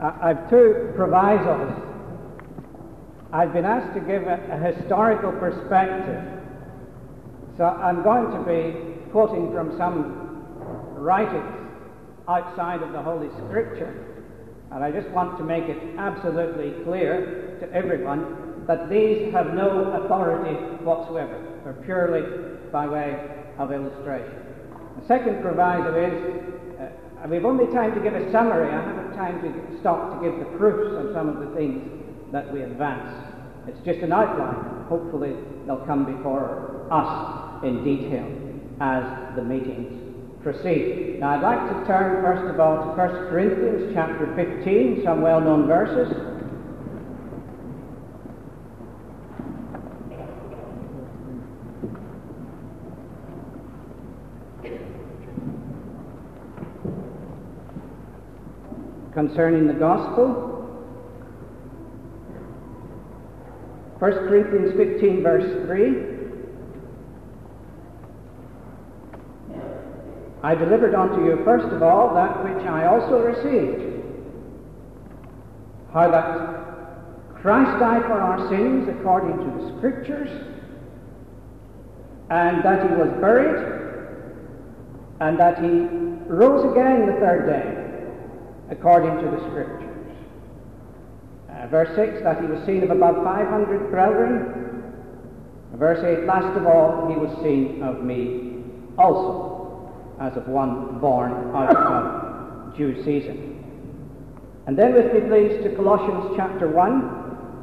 I've two provisos. I've been asked to give a historical perspective, so I'm going to be quoting from some writings outside of the Holy Scripture, and I just want to make it absolutely clear to everyone that these have no authority whatsoever. They're purely by way of illustration. The second proviso is, we've only time to give a summary. I haven't time to stop to give the proofs of some of the things that we advance. It's just an outline. Hopefully they'll come before us in detail as the meetings proceed. Now I'd like to turn first of all to 1 Corinthians chapter 15, some well-known verses. Concerning the gospel. 1 Corinthians 15 verse 3. I delivered unto you first of all that which I also received, how that Christ died for our sins according to the Scriptures, and that he was buried, and that he rose again the third day according to the Scriptures. Verse 6, that he was seen of above 500 brethren. Verse 8, last of all, he was seen of me also, as of one born out of due season. And then with me, please, to Colossians chapter 1.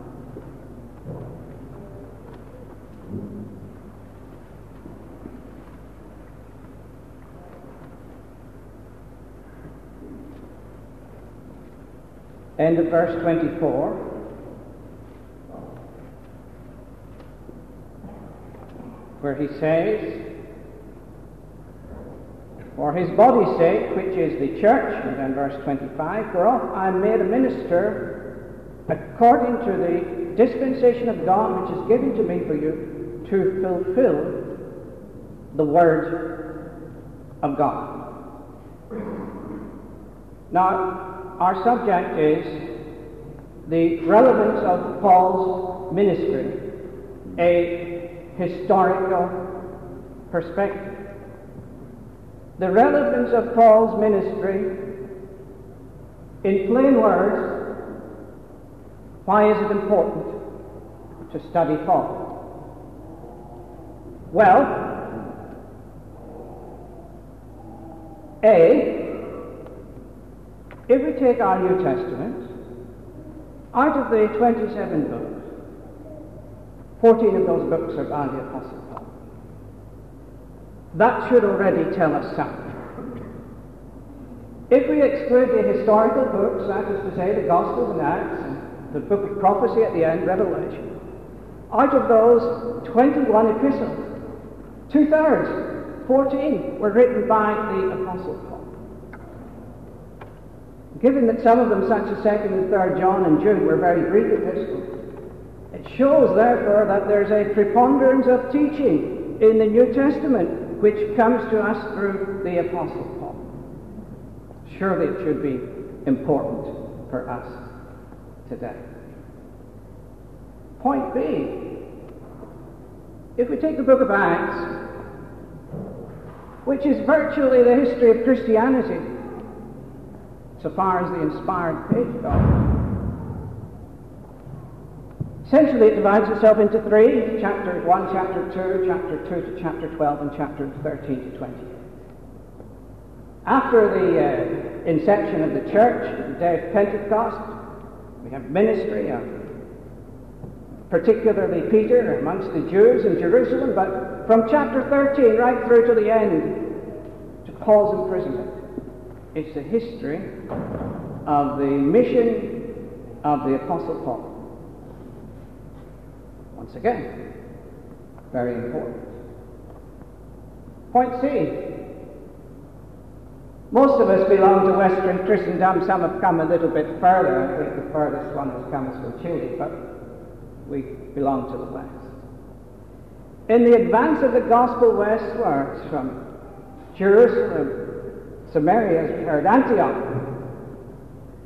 End of verse 24. Where he says, for his body's sake, which is the church, and then verse 25, whereof I am made a minister according to the dispensation of God which is given to me for you to fulfill the word of God. Now, our subject is the relevance of Paul's ministry, a historical perspective. The relevance of Paul's ministry, in plain words, why is it important to study Paul? Well, if we take our New Testament, out of the 27 books, 14 of those books are by the Apostle Paul. That should already tell us something. If we exclude the historical books, that is to say the Gospels and Acts, and the book of prophecy at the end, Revelation, out of those 21 epistles, 2/3, 14, were written by the Apostle Paul. Given that some of them, such as 2nd and 3rd John and Jude, were very brief epistles, it shows, therefore, that there's a preponderance of teaching in the New Testament which comes to us through the Apostle Paul. Surely it should be important for us today. Point B, if we take the book of Acts, which is virtually the history of Christianity, so far as the inspired page goes. Essentially, it divides itself into three, chapter 1, chapter 2, chapter 2 to chapter 12, and chapter 13 to 20. After the inception of the church, the day of Pentecost, we have ministry of particularly Peter amongst the Jews in Jerusalem, but from chapter 13 right through to the end, to Paul's imprisonment, it's the history of the mission of the Apostle Paul. Once again, very important. Point C. Most of us belong to Western Christendom. Some have come a little bit further. I think the furthest one has come is from Chile, but we belong to the West. In the advance of the gospel westwards from Jerusalem, Samaria, as we heard, Antioch,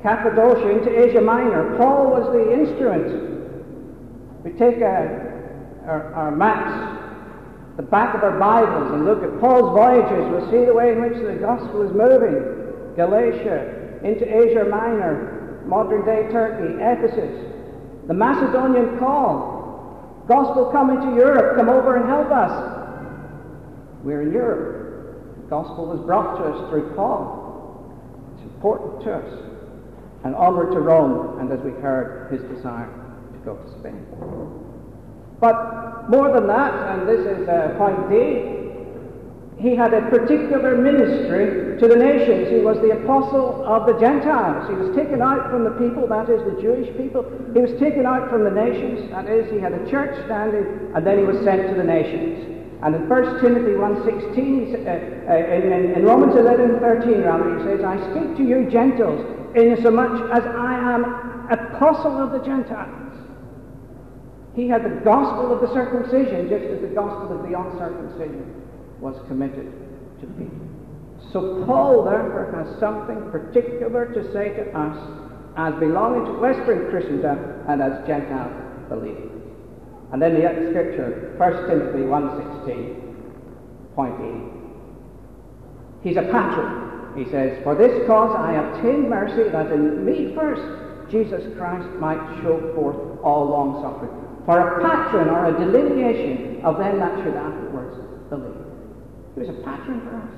Cappadocia, into Asia Minor. Paul was the instrument. We take our maps, the back of our Bibles, and look at Paul's voyages. We'll see the way in which the gospel is moving. Galatia, into Asia Minor, modern-day Turkey, Ephesus. The Macedonian call. Gospel coming to Europe. Come over and help us. We're in Europe. The gospel was brought to us through Paul. It's important to us. And onward to Rome, and as we heard, his desire to go to Spain. But more than that, and this is point D, he had a particular ministry to the nations. He was the apostle of the Gentiles. He was taken out from the people, that is, the Jewish people. He was taken out from the nations, that is, he had a church standing, and then he was sent to the nations. And in 1 Timothy 1:16, in Romans 11:13, rather, he says, I speak to you Gentiles, insomuch as I am apostle of the Gentiles. He had the gospel of the circumcision, just as the gospel of the uncircumcision was committed to people. So Paul, therefore, has something particular to say to us as belonging to Western Christendom and as Gentile believers. And then the next scripture, 1 Timothy 1:16, point E. He's a patron. He says, for this cause I obtained mercy, that in me first Jesus Christ might show forth all long suffering. For a patron or a delineation of them that should afterwards believe. He was a patron for us.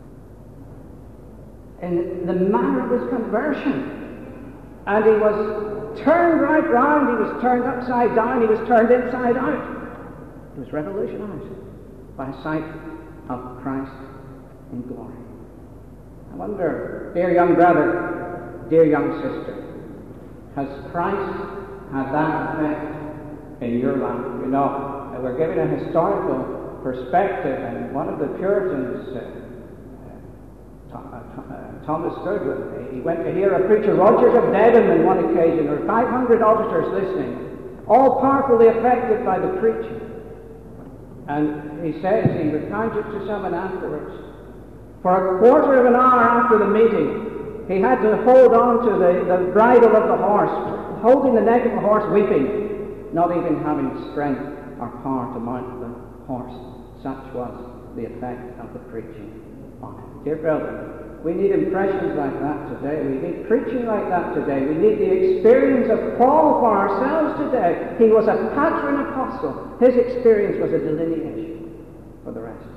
In the manner of his conversion. And he was turned right round, he was turned upside down, he was turned inside out. He was revolutionized by sight of Christ in glory. I wonder, dear young brother, dear young sister, has Christ had that effect in your life? You know, we're given a historical perspective, and one of the Puritans, Thomas Goodwin, he went to hear a preacher, Rogers of Dedham, on one occasion. There were 500 auditors listening, all powerfully affected by the preaching. And he says, he recounted to someone afterwards, for a quarter of an hour after the meeting, he had to hold on to the bridle of the horse, holding the neck of the horse, weeping, not even having strength or power to mount the horse. Such was the effect of the preaching on him. Dear brethren, we need impressions like that today. We need preaching like that today. We need the experience of Paul for ourselves today. He was a patron apostle. His experience was a delineation for the rest.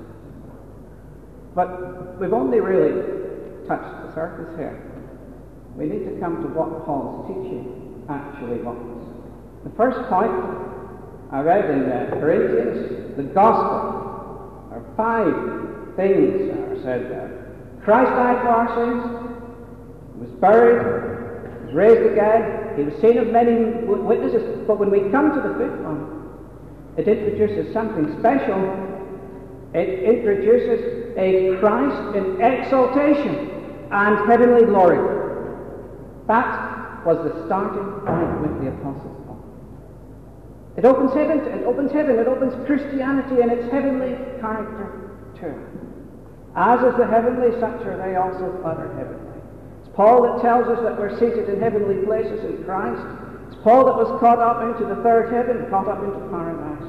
But we've only really touched the surface here. We need to come to what Paul's teaching actually was. The first point I read in Corinthians, the gospel. There are 5 things that are said there. Christ died for our sins, he was buried, he was raised again, he was seen of many witnesses. But when we come to the 5th one, it introduces something special. It introduces a Christ in exaltation and heavenly glory. That was the starting point with the Apostle Paul. It opens heaven, it opens Christianity in its heavenly character too. As is the heavenly, such are they also utter heavenly. It's Paul that tells us that we're seated in heavenly places in Christ. It's Paul that was caught up into the 3rd heaven, caught up into paradise.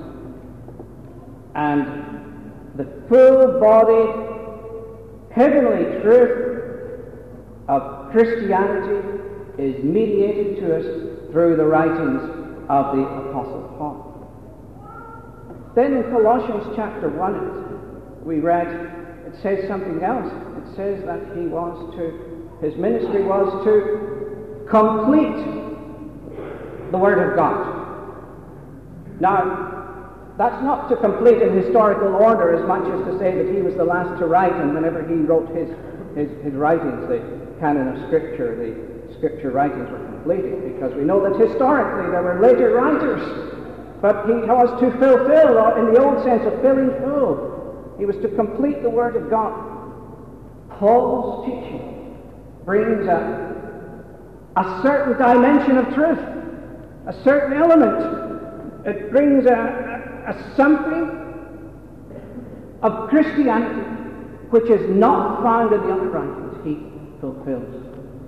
And the full-bodied heavenly truth of Christianity is mediated to us through the writings of the Apostle Paul. Then in Colossians chapter 1, we read, it says something else. It says that his ministry was to complete the Word of God. Now, that's not to complete in historical order as much as to say that he was the last to write, and whenever he wrote his writings, the canon of Scripture, the Scripture writings were completed, because we know that historically there were later writers. But he was to fulfill, or in the old sense of filling full, he was to complete the Word of God. Paul's teaching brings a certain dimension of truth, a certain element. It brings a something of Christianity which is not found in the other writings. He fulfills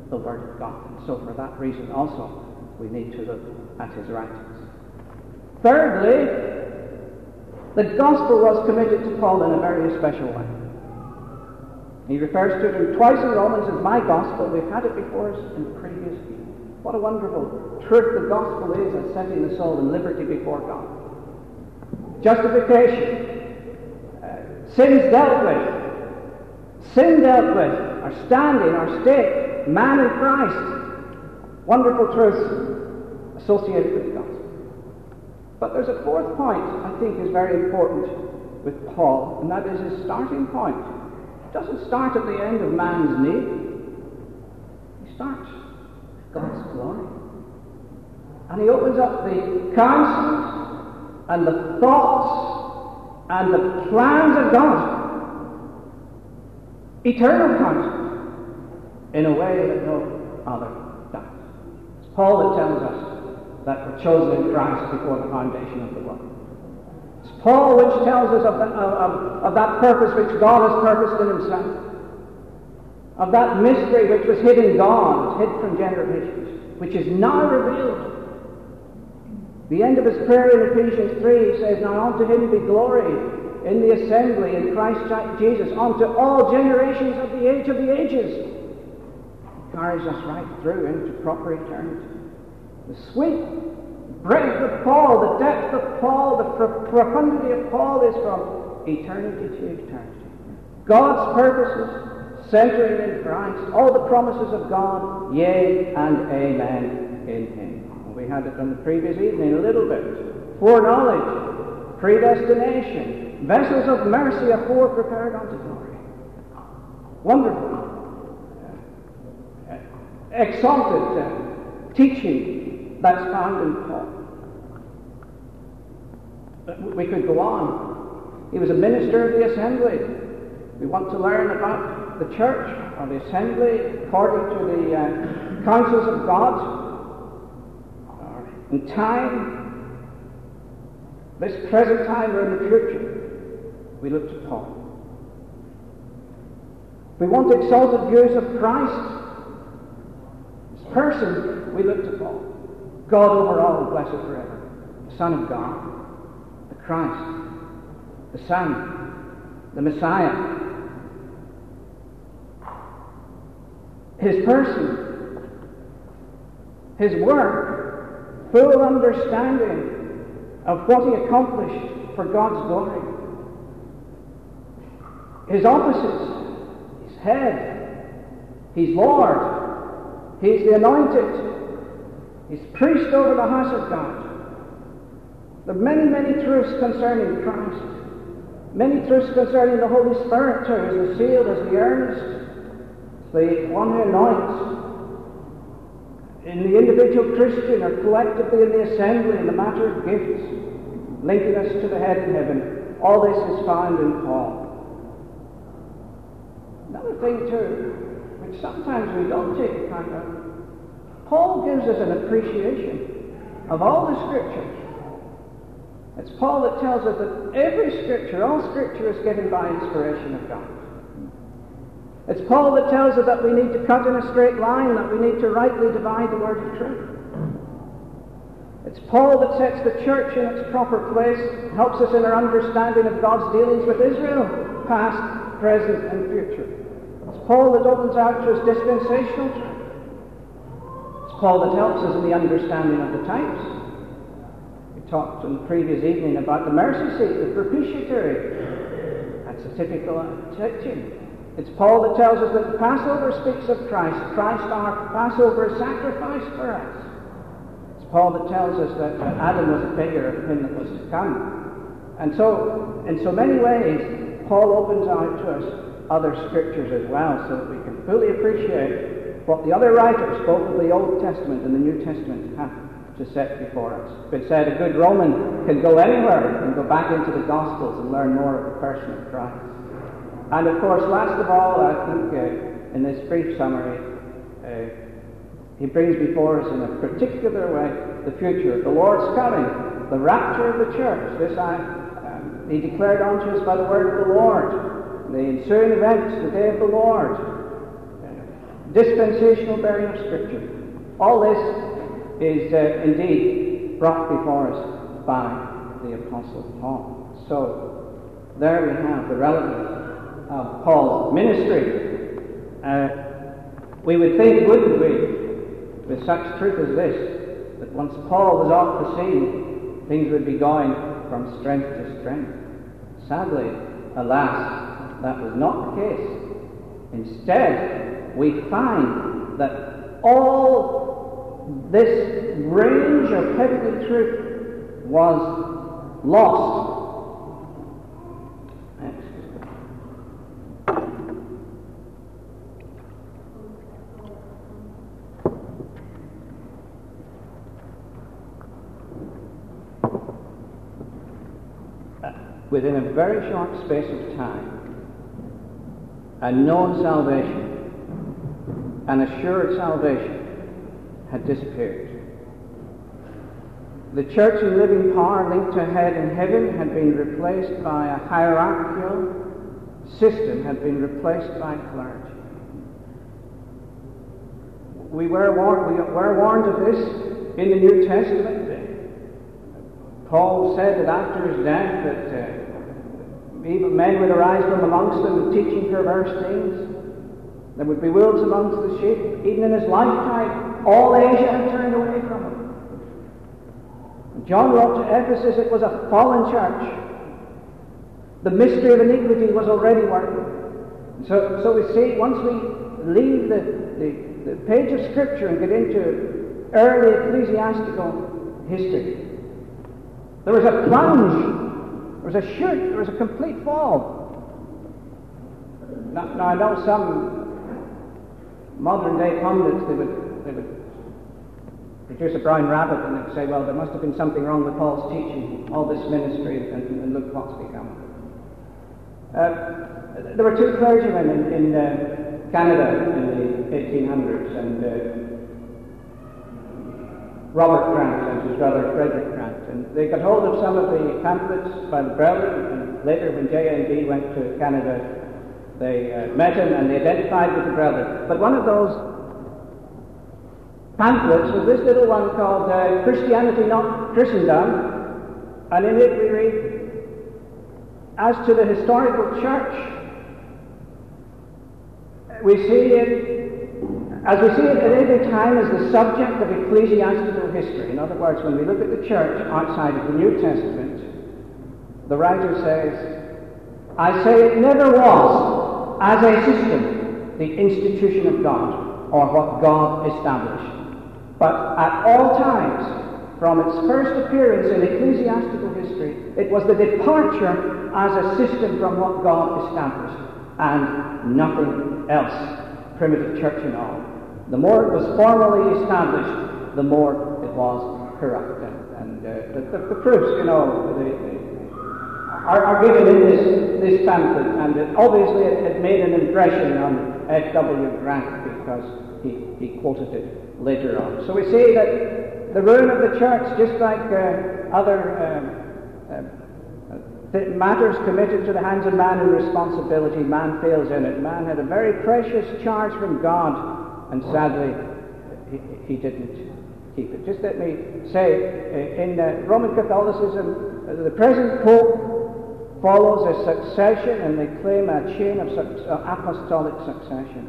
the Word of God. And so for that reason also, we need to look at his writings. Thirdly, the gospel was committed to Paul in a very special way. He refers to it twice in Romans as my gospel. We've had it before us in previous years. What a wonderful truth the gospel is as setting the soul in liberty before God. Justification. Sins dealt with. Sin dealt with. Our standing, our state. Man in Christ. Wonderful truths associated with the gospel. But there's a fourth point I think is very important with Paul, and that is his starting point. It doesn't start at the end of man's need. He starts with God's glory. And he opens up the counsels and the thoughts and the plans of God. Eternal counsel in a way that no other does. It's Paul that tells us that were chosen in Christ before the foundation of the world. It's Paul which tells us of that purpose which God has purposed in himself, of that mystery which was hid in God, hid from generations, which is now revealed. The end of his prayer in Ephesians 3, he says, "Now unto him be glory in the assembly in Christ Jesus, unto all generations of the ages." He carries us right through into proper eternity. The sweet breadth of Paul, the depth of Paul, the profundity of Paul is from eternity to eternity. God's purposes centering in Christ, all the promises of God, yea and amen in him. And we had it on the previous evening a little bit. Foreknowledge, predestination, vessels of mercy afore prepared unto glory. Wonderful. Exalted teaching that's found in Paul. We could go on. He was a minister of the assembly. We want to learn about the church or the assembly according to the counsels of God. In time, this present time or in the future, we look to Paul. We want exalted views of Christ, his person, we look to Paul. God over all, blessed forever. The Son of God, the Christ, the Son, the Messiah. His person, his work, full understanding of what he accomplished for God's glory. His offices, his head, he's Lord, he's the anointed, he's priest over the house of God. There are many, many truths concerning Christ. Many truths concerning the Holy Spirit too, as the sealed, as the earnest, the one who anoints. In the individual Christian or collectively in the assembly, in the matter of gifts, linking us to the head in heaven. All this is found in Paul. Another thing too, which sometimes we don't take account of, Paul gives us an appreciation of all the Scriptures. It's Paul that tells us that every Scripture, all Scripture is given by inspiration of God. It's Paul that tells us that we need to cut in a straight line, that we need to rightly divide the word of truth. It's Paul that sets the church in its proper place, helps us in our understanding of God's dealings with Israel, past, present, and future. It's Paul that opens out to us dispensational truth. Paul that helps us in the understanding of the types. We talked on the previous evening about the mercy seat, the propitiatory. That's a typical teaching. It's Paul that tells us that the Passover speaks of Christ. Christ, our Passover, sacrifice for us. It's Paul that tells us that Adam was a figure of him that was to come. And so, in so many ways, Paul opens out to us other Scriptures as well, so that we can fully appreciate what the other writers, both of the Old Testament and the New Testament, have to set before us. It's been said a good Roman can go anywhere and go back into the Gospels and learn more of the person of Christ. And of course, last of all, I think in this brief summary, he brings before us in a particular way the future, the Lord's coming, the rapture of the church. This he declared unto us by the word of the Lord, the ensuing events, the day of the Lord. dispensational bearing of Scripture. All this is indeed brought before us by the Apostle Paul. So there we have the relevance of Paul's ministry. We would think, wouldn't we, with such truth as this, that once Paul was off the scene, things would be going from strength to strength. Sadly, alas, that was not the case. Instead, we find that all this range of heavenly truth was lost. Within a very short space of time, a known salvation, an assured salvation, had disappeared. The church and living power linked to a head in heaven had been replaced by a hierarchical system, had been replaced by clergy. We were warned of this in the New Testament. Paul said that after his death that evil men would arise from amongst them teaching perverse things. There would be wolves amongst the sheep. Even in his lifetime, all Asia had turned away from him. When John wrote to Ephesus, it was a fallen church. The mystery of iniquity was already working. So we see, once we leave the page of Scripture and get into early ecclesiastical history, there was a plunge, there was a shoot, there was a complete fall. Now I know some modern day pundits, they would produce a brown rabbit and they'd say, well, there must have been something wrong with Paul's teaching, all this ministry, and look what's become. There were two clergymen in Canada in the 1800s, and Robert Grant and his brother Frederick Grant, and they got hold of some of the pamphlets by the brethren, and later when J.N.B. went to Canada, they met him and they identified with the brethren. But one of those pamphlets was this little one called Christianity Not Christendom, and in it we read, as to the historical church, we see it, as we see it at every time, as the subject of ecclesiastical history. In other words, when we look at the church outside of the New Testament, the writer says, I say it never was, as a system, the institution of God, or what God established. But at all times, from its first appearance in ecclesiastical history, it was the departure as a system from what God established, and nothing else. Primitive church and all. The more it was formally established, the more it was corrupt. And the proofs, are given in this pamphlet, and obviously it made an impression on F.W. Grant because he quoted it later on. So we see that the ruin of the church, just like other matters committed to the hands of man in responsibility, man fails in it. Man had a very precious charge from God, and sadly, he didn't keep it. Just let me say, in Roman Catholicism, the present Pope follows a succession, and they claim a chain of apostolic succession.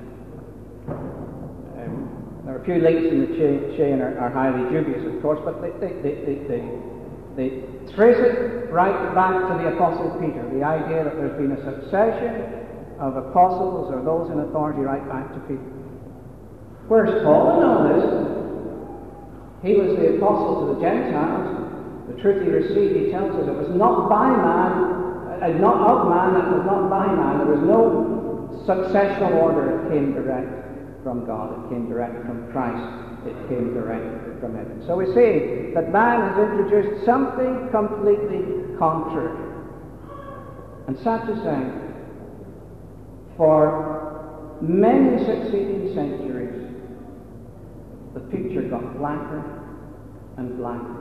There are a few links in the chain are highly dubious, of course, but they trace it right back to the Apostle Peter, the idea that there's been a succession of apostles or those in authority right back to Peter. Where's Paul in all this? He was the apostle to the Gentiles. The truth he received, he tells us, it was not by man, not of man, that was not by man. There was no successional order. It came direct from God. It came direct from Christ. It came direct from heaven. So we see that man has introduced something completely contrary. And sad to say, for many succeeding centuries, the picture got blacker and blacker.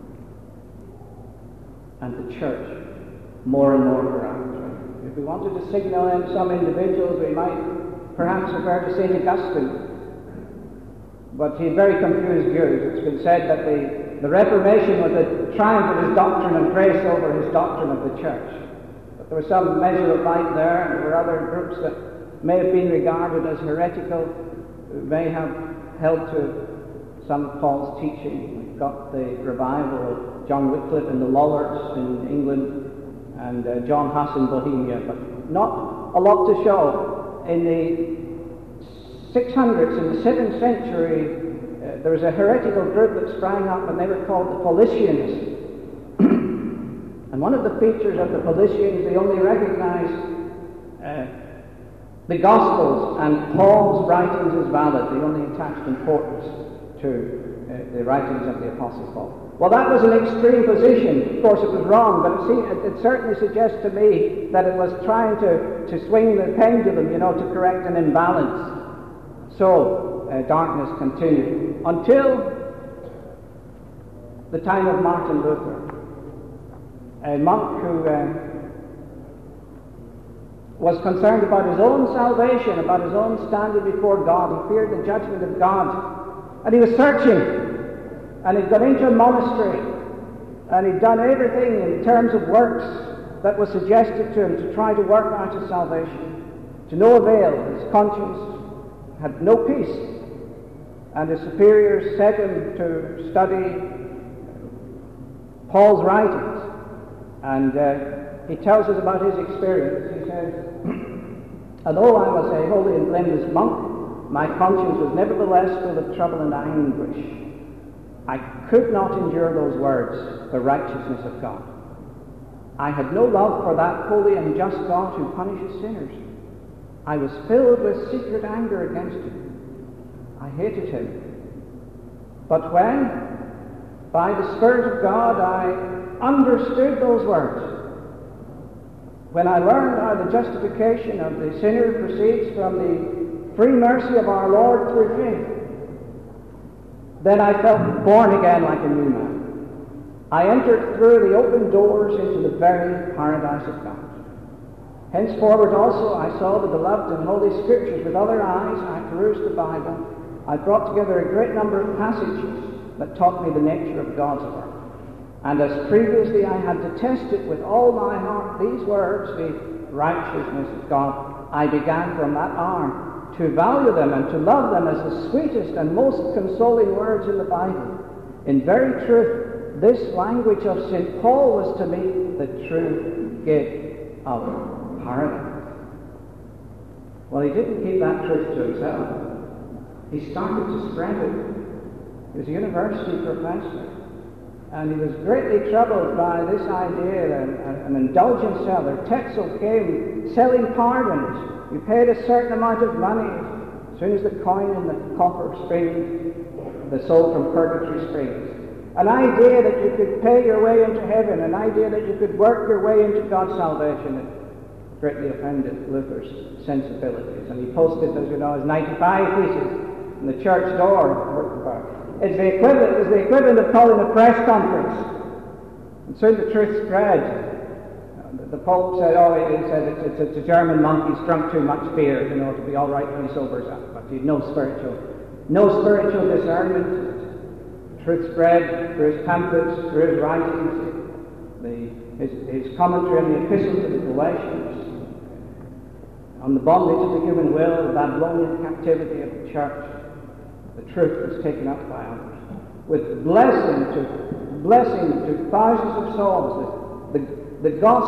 And the church more and more corrupt. If we wanted to signal in some individuals, we might perhaps refer to St. Augustine. But he had very confused views. It's been said that the Reformation was a triumph of his doctrine and grace over his doctrine of the church. But there was some measure of light there, and there were other groups that may have been regarded as heretical, who may have held to some of Paul's teaching. We've got the revival of John Wycliffe and the Lollards in England, and John Huss in Bohemia, but not a lot to show. In the 600s, in the 7th century, there was a heretical group that sprang up, and they were called the Paulicians. And one of the features of the Paulicians, they only recognized the Gospels and Paul's writings as valid. They only attached importance to the writings of the Apostle Paul. Well, that was an extreme position. Of course, it was wrong, but it certainly suggests to me that it was trying to swing the pendulum, to correct an imbalance. So, darkness continued until the time of Martin Luther, a monk who was concerned about his own salvation, about his own standing before God. He feared the judgment of God. And he was searching. And he'd gone into a monastery. And he'd done everything in terms of works that was suggested to him to try to work out his salvation. To no avail. His conscience had no peace. And his superiors set him to study Paul's writings. And he tells us about his experience. He says, although I was a holy and blameless monk, my conscience was nevertheless full of trouble and anguish. I could not endure those words, the righteousness of God. I had no love for that holy and just God who punishes sinners. I was filled with secret anger against him. I hated him. But when, by the Spirit of God, I understood those words, when I learned how the justification of the sinner proceeds from the free mercy of our Lord through faith, then I felt born again like a new man. I entered through the open doors into the very paradise of God. Henceforward also I saw the beloved and holy Scriptures with other eyes. I perused the Bible. I brought together a great number of passages that taught me the nature of God's work. And as previously I had detested with all my heart these words, the righteousness of God, I began from that hour to value them and to love them as the sweetest and most consoling words in the Bible. In very truth, this language of St. Paul was to me the true gate of paradise. Well, he didn't keep that truth to himself. He started to spread it. He was a university professor. And he was greatly troubled by this idea that an indulgent seller, Tetzel, came selling pardons. You paid a certain amount of money. As soon as the coin in the coffer springs, the soul from purgatory springs. An idea that you could pay your way into heaven, an idea that you could work your way into God's salvation. It greatly offended Luther's sensibilities. And he posted, as you know, his 95 pieces in the church door. It was the equivalent of calling a press conference. And soon the truth spread. The Pope said, it's a German monk, he's drunk too much beer, to be all right when he sobers up. But he had no spiritual discernment. The truth spread through his pamphlets, through his writings, his commentary on the Epistle to the Galatians, on the bondage of the human will, the Babylonian captivity of the church. The truth was taken up by others, with blessing to thousands of souls. The gospel,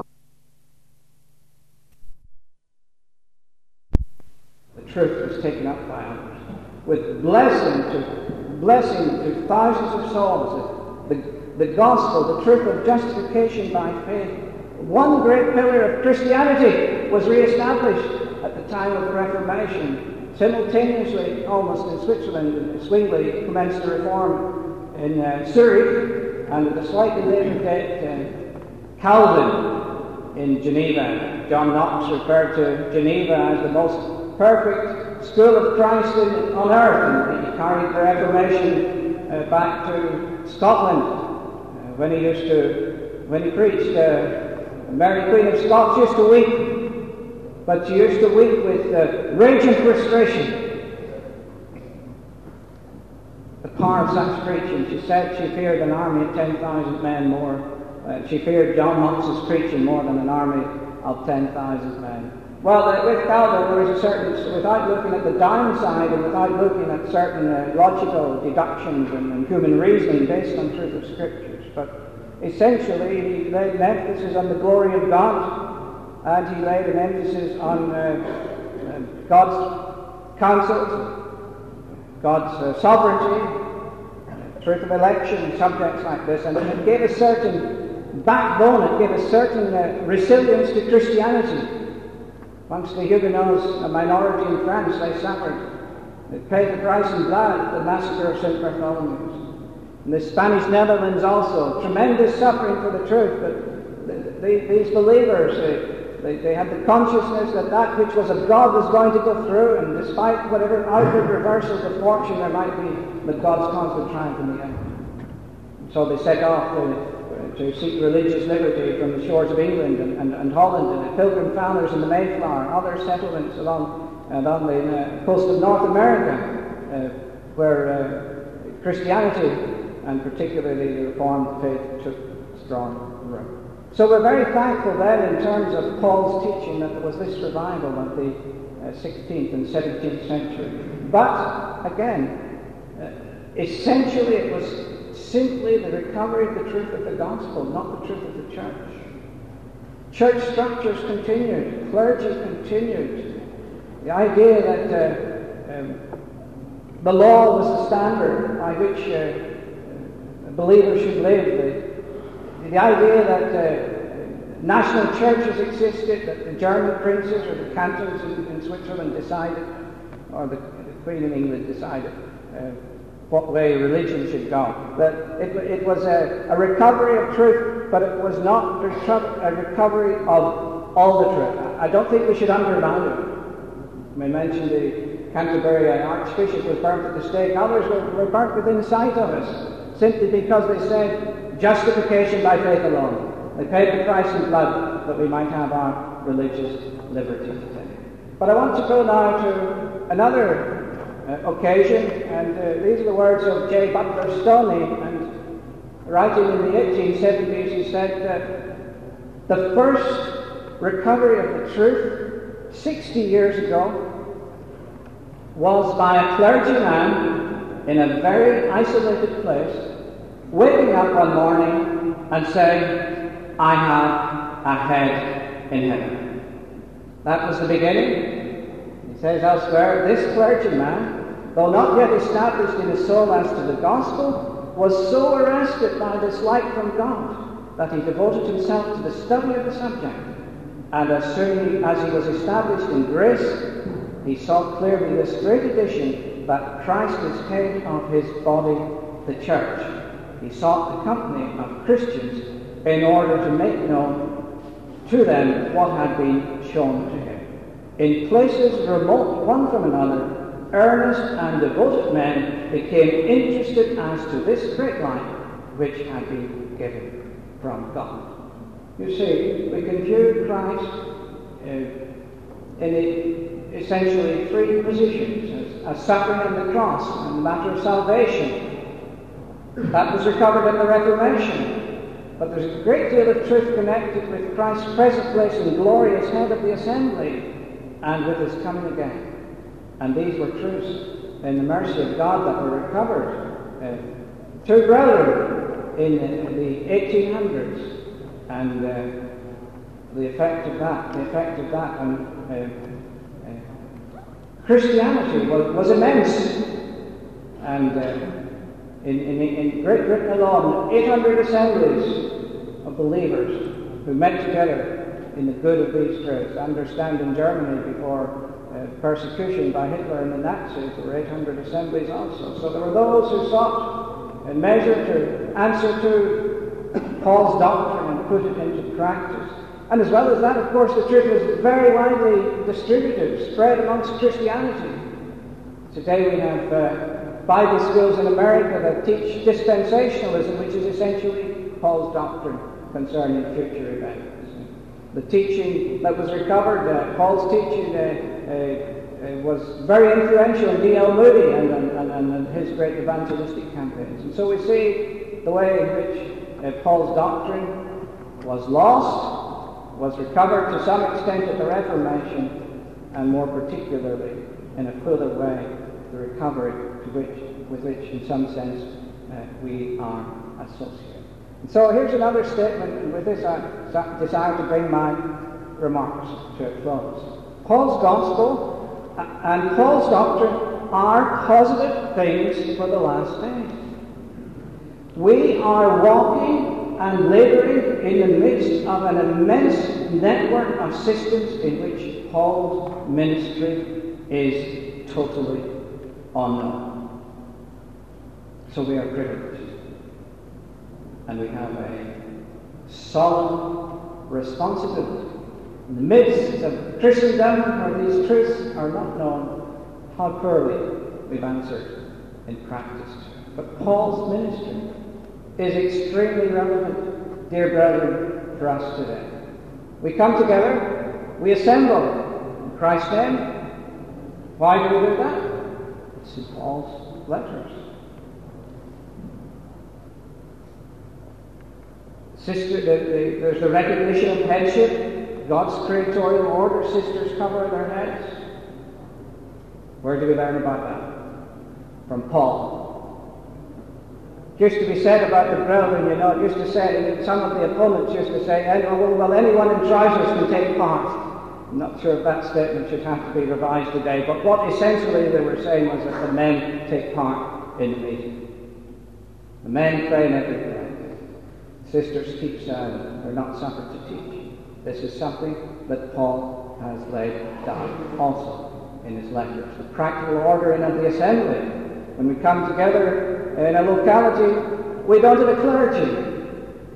the truth was taken up by others, with blessing to thousands of souls. The gospel, the truth of justification by faith, one great pillar of Christianity, was re-established at the time of the Reformation. Simultaneously, almost in Switzerland, Zwingli commenced a reform in Zurich, and at a slightly later date, Calvin in Geneva. John Knox referred to Geneva as the most perfect school of Christ on earth, and he carried the Reformation back to Scotland when he preached. Mary Queen of Scots used to weep But she used to weep with rage and frustration. The power of such preaching. She said she feared an army of 10,000 men more. She feared John Knox's preaching more than an army of 10,000 men. Well, with Calvin, there was a certain, without looking at the downside and without looking at certain logical deductions and human reasoning based on truth of Scriptures, but essentially he laid an emphasis on the glory of God, and he laid an emphasis on God's counsels, God's sovereignty, truth of election, subjects like this, and it gave a certain backbone, it gave a certain resilience to Christianity. Amongst the Huguenots, a minority in France, they suffered. They paid the price in blood at the massacre of St. Bartholomew's. In the Spanish Netherlands also, tremendous suffering for the truth, but these believers, they had the consciousness that that which was of God was going to go through, and despite whatever outward reversals of fortune there might be, that God's cause would triumph in the end. So they set off to seek religious liberty from the shores of England and Holland, and the Pilgrim Fathers in the Mayflower, other settlements along the coast of North America, where Christianity, and particularly the Reformed faith, took strong root. So we're very thankful then in terms of Paul's teaching that there was this revival of the 16th and 17th century. But, again, essentially it was simply the recovery of the truth of the gospel, not the truth of the church. Church structures continued, clergy continued. The idea that the law was the standard by which believers should live, the idea that national churches existed, that the German princes or the cantons in Switzerland decided, or the Queen of England decided, what way religion should go. That it was a recovery of truth, but it was not a recovery of all the truth. I don't think we should undervalue it. We mentioned the Canterbury Archbishop was burnt at the stake. Others were burnt within sight of us, simply because they said justification by faith alone. They paid the price in blood that we might have our religious liberty today. But I want to go now to another occasion, and these are the words of J. Butler Stoney, and writing in the 1870s, he said that the first recovery of the truth 60 years ago was by a clergyman in a very isolated place, waking up one morning and saying, I have a head in heaven. That was the beginning. He says elsewhere, this clergyman, though not yet established in his soul as to the gospel, was so arrested by this light from God that he devoted himself to the study of the subject. And as soon as he was established in grace, he saw clearly this great addition, that Christ is head of his body, the church. He sought the company of Christians in order to make known to them what had been shown to him. In places remote one from another, earnest and devoted men became interested as to this great light which had been given from God. You see, we can view Christ in essentially three positions: as suffering on the cross and the matter of salvation. That was recovered at the Reformation. But there's a great deal of truth connected with Christ's present place in glory as head of the assembly and with his coming again. And these were truths in the mercy of God that were recovered through brethren in the 1800s. And the effect of that on Christianity was immense. And in Great Britain alone, 800 assemblies of believers who met together in the good of these truths. Understand in Germany before persecution by Hitler and the Nazis, there were 800 assemblies also. So there were those who sought a measure to answer to Paul's doctrine and put it into practice. And as well as that, of course, the truth was very widely distributed, spread amongst Christianity. Today we have Bible schools in America that teach dispensationalism, which is essentially Paul's doctrine concerning future events. The teaching that was recovered, Paul's teaching, was very influential in D.L. Moody and his great evangelistic campaigns. And so we see the way in which Paul's doctrine was lost, was recovered to some extent at the Reformation, and more particularly, in a fuller way, the recovery with which, in some sense, we are associated. And so here's another statement, and with this I desire to bring my remarks to a close. Paul's gospel and Paul's doctrine are positive things for the last days. We are walking and laboring in the midst of an immense network of systems in which Paul's ministry is totally unknown. So we are privileged. And we have a solemn responsibility. In the midst of Christendom, where these truths are not known, how poorly we've answered in practice. But Paul's ministry is extremely relevant, dear brethren, for us today. We come together, we assemble in Christ's name. Why do we do that? It's in Paul's letters. There's the recognition of headship, God's creatorial order. Sisters cover their heads. Where do we learn about that? From Paul. It used to be said about the brethren, it used to say, some of the opponents used to say, well, anyone in trousers can take part. I'm not sure if that statement should have to be revised today, but what essentially they were saying was that the men take part in the meeting. The men pray in every prayer. Sisters keep silent. They're not suffered to teach. This is something that Paul has laid down also in his letters. The practical ordering of the assembly. When we come together in a locality, we don't have a clergy.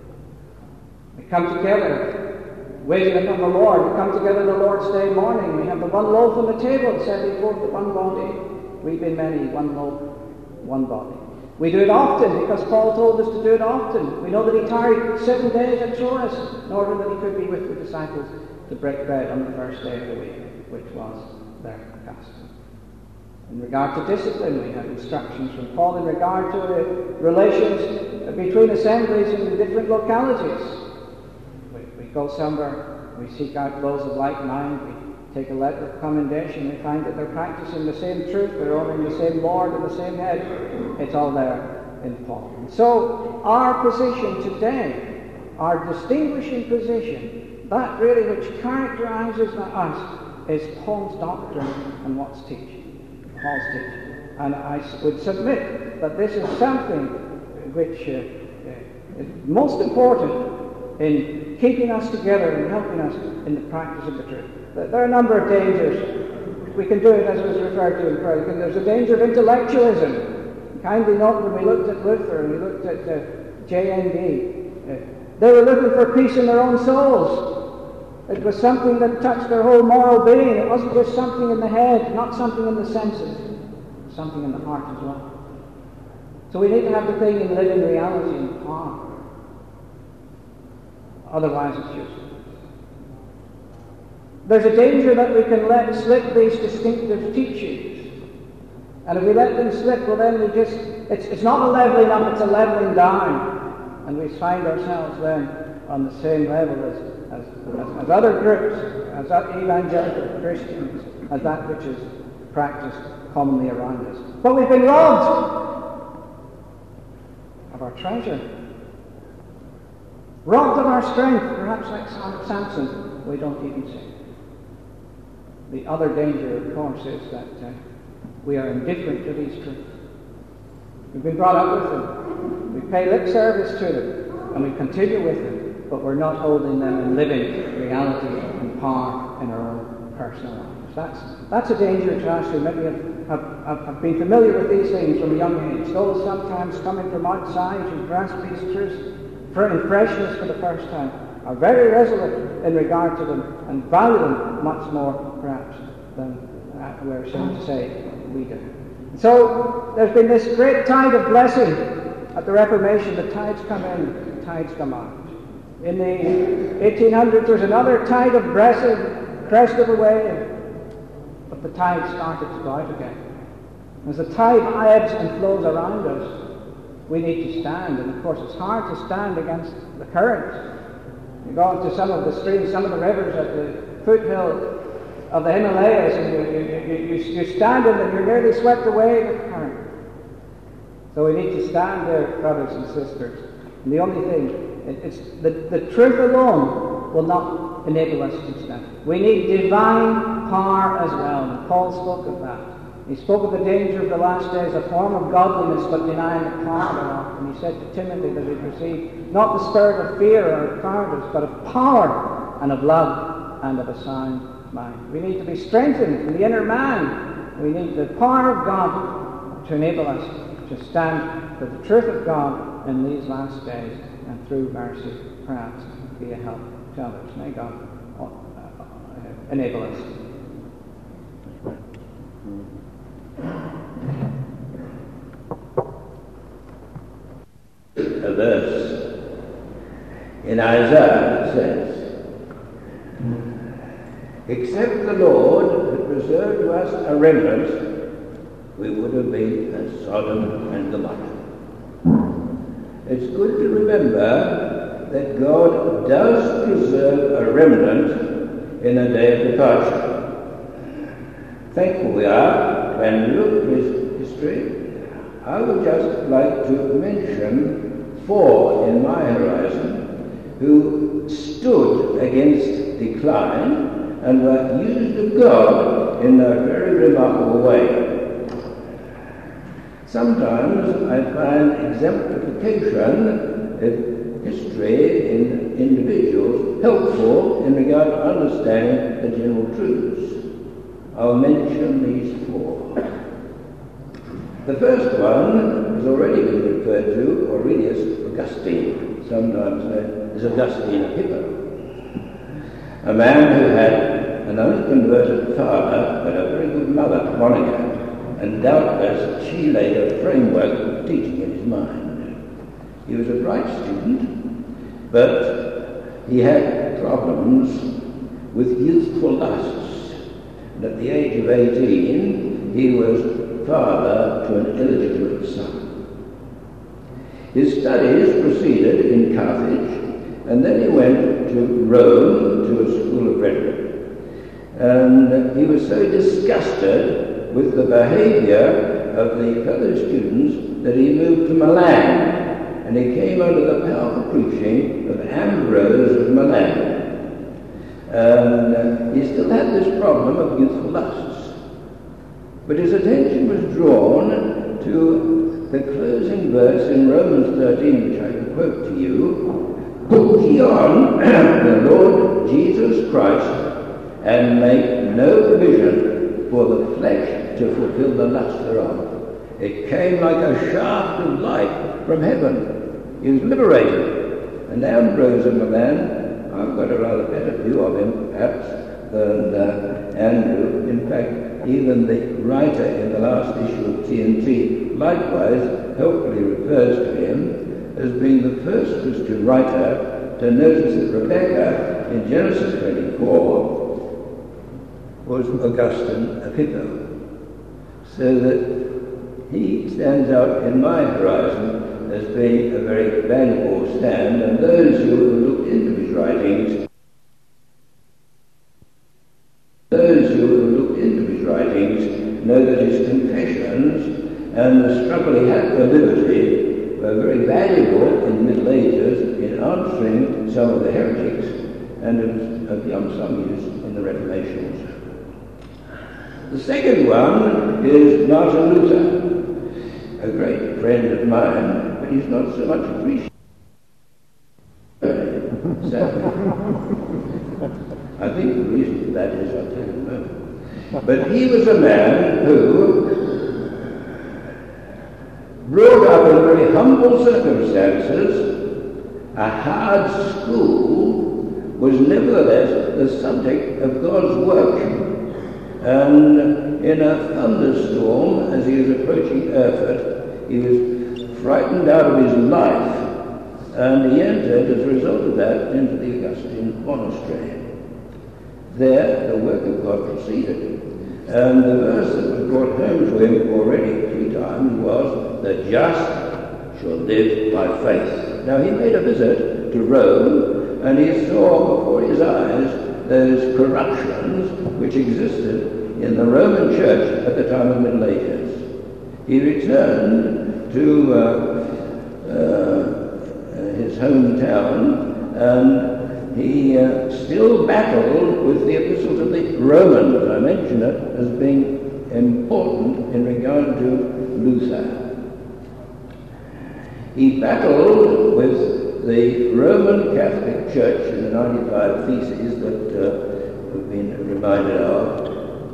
We come together waiting upon the Lord. We come together the Lord's Day morning. We have the one loaf on the table setting forth the one body. We've been many, one loaf, one body. We do it often because Paul told us to do it often. We know that he tarried 7 days at Troas in order that he could be with the disciples to break bread on the first day of the week, which was their custom. In regard to discipline, we have instructions from Paul in regard to the relations between assemblies in the different localities. We go somewhere, we seek out those of like mind, we take a letter of commendation, we find that they're practicing the same truth, they're honoring the same Lord and the same head. It's all there in Paul. And so our position today, our distinguishing position, that really which characterizes us, is Paul's doctrine and what's teaching. Paul's teaching. And I would submit that this is something which is most important in keeping us together and helping us in the practice of the truth. There are a number of dangers. We can do it as was referred to in prayer. There's a danger of intellectualism. Kindly note when we looked at Luther and we looked at JND, they were looking for peace in their own souls. It was something that touched their whole moral being. It wasn't just something in the head, not something in the senses, something in the heart as well. So we need to have the thing in living reality and power. Otherwise it's useless. There's a danger that we can let slip these distinctive teachings. And if we let them slip, well then it's not a leveling up, it's a leveling down. And we find ourselves then on the same level as other groups, as evangelical Christians, as that which is practiced commonly around us. But we've been robbed of our treasure. Robbed of our strength, perhaps like Samson, we don't even see. The other danger, of course, is that we are indifferent to these truths. We've been brought up with them. We pay lip service to them, and we continue with them, but we're not holding them in living reality and power in our own personal lives. That's a danger to us who maybe have been familiar with these things from a young age. Those sometimes coming from outside who grasp these truths in freshness for the first time are very resolute in regard to them and value them much more, perhaps, than we're ashamed to say we do. So there's been this great tide of blessing at the Reformation. The tides come in, the tides come out. In the 1800s, there was another tide of crest of a wave, but the tide started to go out again. As the tide ebbs and flows around us, we need to stand, and of course it's hard to stand against the current. You go into some of the streams, some of the rivers at the foothill of the Himalayas, and you stand in them, you're nearly swept away with the current. So we need to stand there, brothers and sisters. And the only thing, it's the truth alone will not enable us to stand. We need divine power as well, and Paul spoke of that. He spoke of the danger of the last days, a form of godliness but denying the power thereof. And he said to Timothy that he'd receive not the spirit of fear or of cowardice, but of power and of love and of a sound mind. We need to be strengthened in the inner man. We need the power of God to enable us to stand for the truth of God in these last days, and through mercy, perhaps, be a help to others. May God enable us. A verse in Isaiah says, except the Lord had preserved to us a remnant, we would have been as Sodom and Gomorrah. It's good to remember that God does preserve a remnant in a day of departure. Thankful we are when we look at his history. I would just like to mention 4 in my horizon who stood against decline and were used of God in a very remarkable way. Sometimes I find exemplification of history in individuals helpful in regard to understanding the general truths. I'll mention these 4. The first one has already been referred to, Aurelius Augustine, sometimes known as Augustine of Hippo, a man who had an unconverted father but a very good mother, Monica, and doubtless she laid a framework of teaching in his mind. He was a bright student, but he had problems with youthful lusts, and at the age of 18 he was father to an illegitimate son. His studies proceeded in Carthage, and then he went to Rome to a school of rhetoric. And he was so disgusted with the behavior of the fellow students that he moved to Milan, and he came under the powerful preaching of Ambrose of Milan. And he still had this problem of youthful lusts. But his attention was drawn to the closing verse in Romans 13, which I can quote to you. Put ye on the Lord Jesus Christ, and make no provision for the flesh to fulfill the lust thereof. It came like a shaft of light from heaven. He was liberated. And Ambrose of Milan, I've got a rather better view of him, perhaps, than Andrew. In fact, even the writer in the last issue of TNT likewise helpfully refers to him as being the first Christian writer to notice that Rebecca in Genesis 24 was Augustine of Hippo. So that he stands out in my horizon as being a very valuable stand, and those who look into his writings know that his confessions and the struggle he had for liberty were very valuable in the Middle Ages in answering some of the heretics, and of some use in the Reformation. The second one is Martin Luther, a great friend of mine, but he's not so much appreciated. I think the reason for that is, I'll tell you in a moment. But he was a man who, brought up in very humble circumstances, a hard school, was nevertheless the subject of God's work. And in a thunderstorm, as he was approaching Erfurt, he was frightened out of his life and he entered, as a result of that, into the Augustine monastery. There, the work of God proceeded. And the verse that was brought home to him already 3 times was, "The just shall live by faith." Now, he made a visit to Rome, and he saw before his eyes those corruptions which existed in the Roman Church at the time of the Middle Ages. He returned to his hometown, and he still battled with the epistles of the Romans. I mention it as being important in regard to Luther. He battled with the Roman Catholic Church in the 95 Theses that we've been reminded of.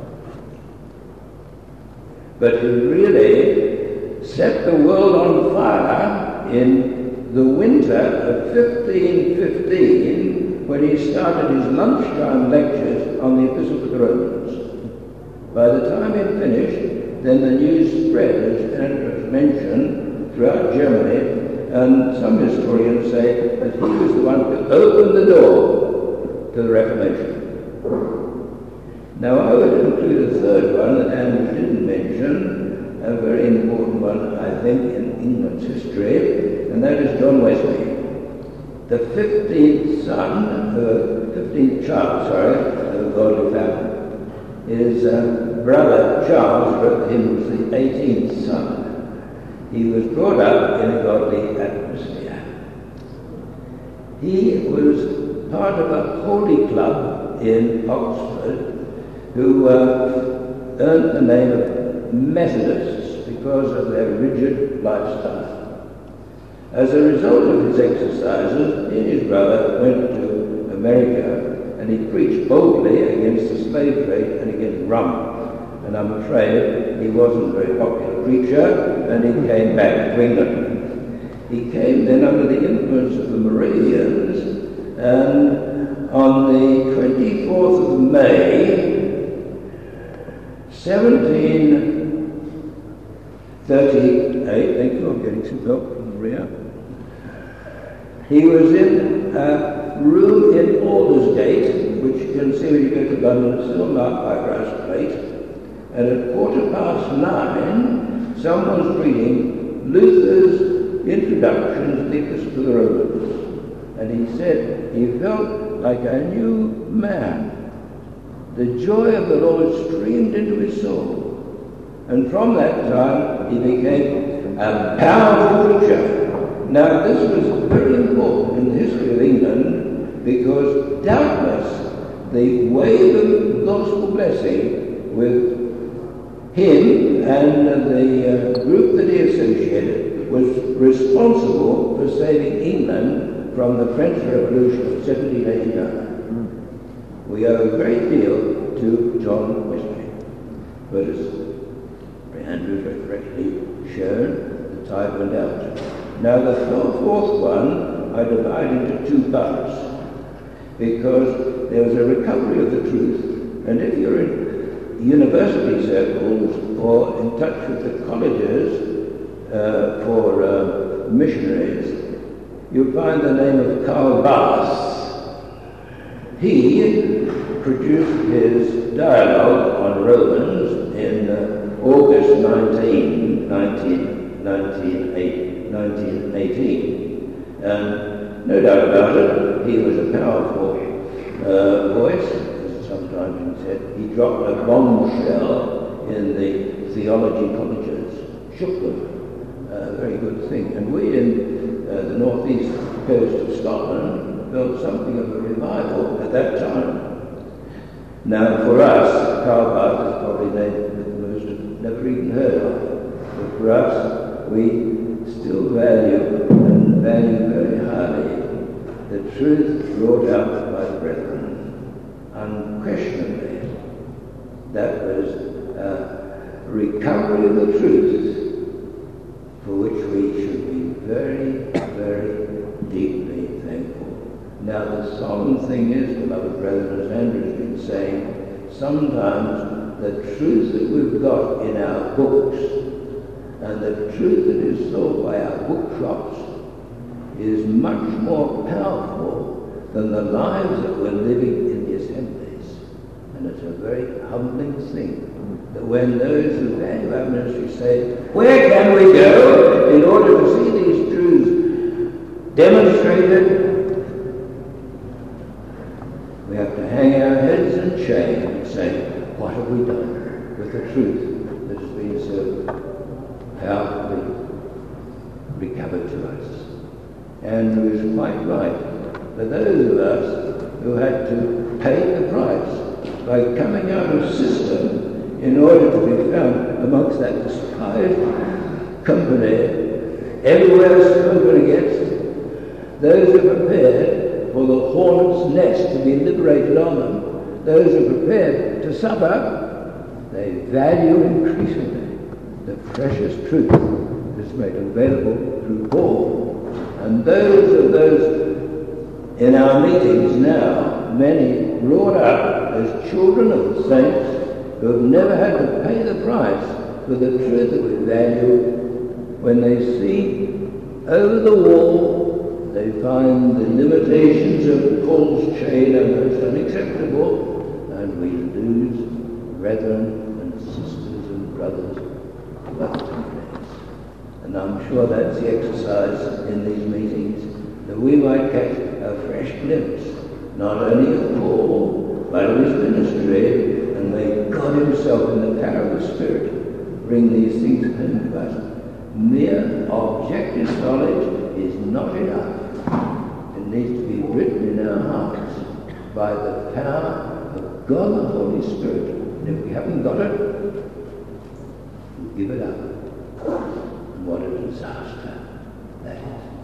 But he really set the world on fire in the winter of 1515 when he started his lunchtime lectures on the Epistle to the Romans. By the time he'd finished, then the news spread, as Andrews mentioned, throughout Germany, and some historians say that he was the one who opened the door to the Reformation. Now I would include a third one that Andrews didn't mention, a very important one, I think, in England's history, and that is John Wesley. The 15th child of the godly family. His brother Charles wrote that he was the 18th son. He was brought up in a godly atmosphere. He was part of a holy club in Oxford who earned the name of Methodists because of their rigid lifestyle. As a result of his exercises, he and his brother went to America, and he preached boldly against the slave trade and against rum. And I'm afraid he wasn't a very popular preacher, and he came back to England. He came then under the influence of the Moravians, and on the 24th of May, 1738, thank you, I'm getting some help from Maria. He was in a room in Aldersgate, which you can see when you go to London, it's still marked by a brass plate. And at 9:15, someone was reading Luther's introduction to the Epistle to the Romans. And he said he felt like a new man. The joy of the Lord streamed into his soul. And from that time, he became a powerful preacher. Now, this was very important in the history of England because doubtless the wave of gospel blessing with him and the group that he associated was responsible for saving England from the French Revolution of 1789. We owe a great deal to John Wesley. But as Andrew very correctly shown, the tide went out. Now the fourth one I divide into 2 parts because there was a recovery of the truth, and if you're in university circles or in touch with the colleges for missionaries, you'll find the name of Karl Barth. He produced his dialogue on Romans in August 1918. And no doubt about it, he was a powerful voice, as sometimes he said. He dropped a bombshell in the theology colleges, shook them. A very good thing. And we in the northeast coast of Scotland felt something of a revival at that time. Now for us, Karl Barth is probably a name that most have never even heard of. But for us, we still value very highly the truth brought out by the brethren. Unquestionably, that was a recovery of the truth for which we should be very, very deeply thankful. Now the solemn thing is, beloved brethren, as Andrew's been saying, sometimes the truth that we've got in our books and the truth that is sold by our bookshops is much more powerful than the lives that we're living in the assemblies. And it's a very humbling thing that when those who value our ministry say, where can we go in order to see these truths demonstrated? We have to hang our heads in shame and say, what have we done with the truth that has been so powerfully recovered to us? And it was quite right for those of us who had to pay the price by coming out of system in order to be found amongst that despised company, everywhere spoken against, those who are prepared for the hornet's nest to be liberated on them, those who are prepared to suffer, they value increasingly the precious truth that is made available through Paul. And those in our meetings now, many brought up as children of the saints who have never had to pay the price for the truth that we value, when they see over the wall, they find the limitations of Paul's chain are most unacceptable, and we lose brethren and sisters and brothers left in place. And I'm sure that's the exercise in these meetings, that we might catch a fresh glimpse, not only of Paul, but of his ministry, and may God himself in the power of the Spirit bring these things home to us. Mere objective knowledge is not enough. It needs to be written in our hearts by the power of God the Holy Spirit. And if we haven't got it, we give it up. And what a disaster that is.